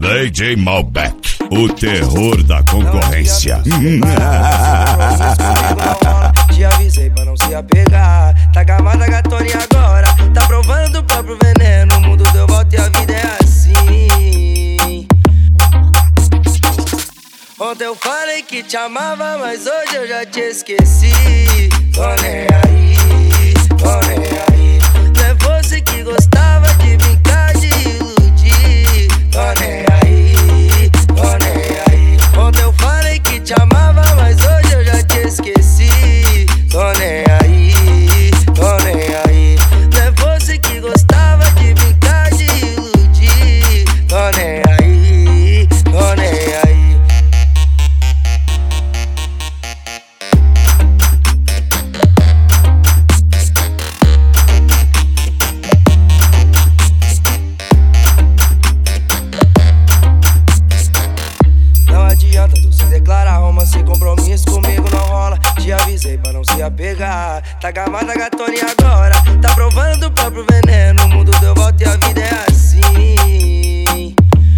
DJ Malbec, o terror da concorrência. Te avisei pra não se apegar. Tá gamada gatona e agora tá provando o próprio veneno. O mundo deu volta e a vida é assim. Ontem eu falei que te amava, mas hoje eu já te esqueci. Tô nem aí, tô nem aí. Não é você que gostava de brincar, de iludir. Tô nem aí, tô nem aí. Ontem eu falei que te amava, mas hoje eu já te esqueci. Tô nem aí, tô nem aí. Não é você que gostava de brincar, de iludir. Tô nem aí, tô nem aí. Não adianta tu se declarar, romance, compromisso comigo não rola. Te avisei pra não se apegar. Tá gamada gatona e agora tá provando o próprio veneno. O mundo deu volta e a vida é assim.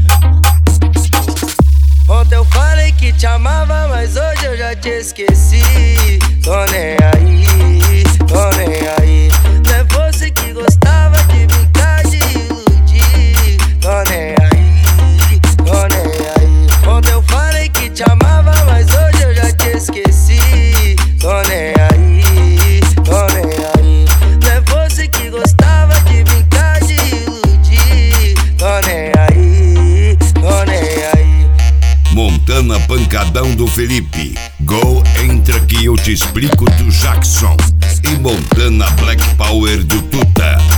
Ontem eu falei que te amava, mas hoje eu já te esqueci. Tô nem aí, tô nem aí. Não é você que gostava de brincar, de iludir. Tô nem aí, tô nem aí. Ontem eu falei que te amava, mas hoje eu já te esqueci. Tô nem aí, tô nem aí. Não é você que gostava de brincar, de iludir. Tô nem aí, tô nem aí. Montana Pancadão do Felipe. Go, entra que eu te explico do Jackson. E Montana Black Power do Tuta.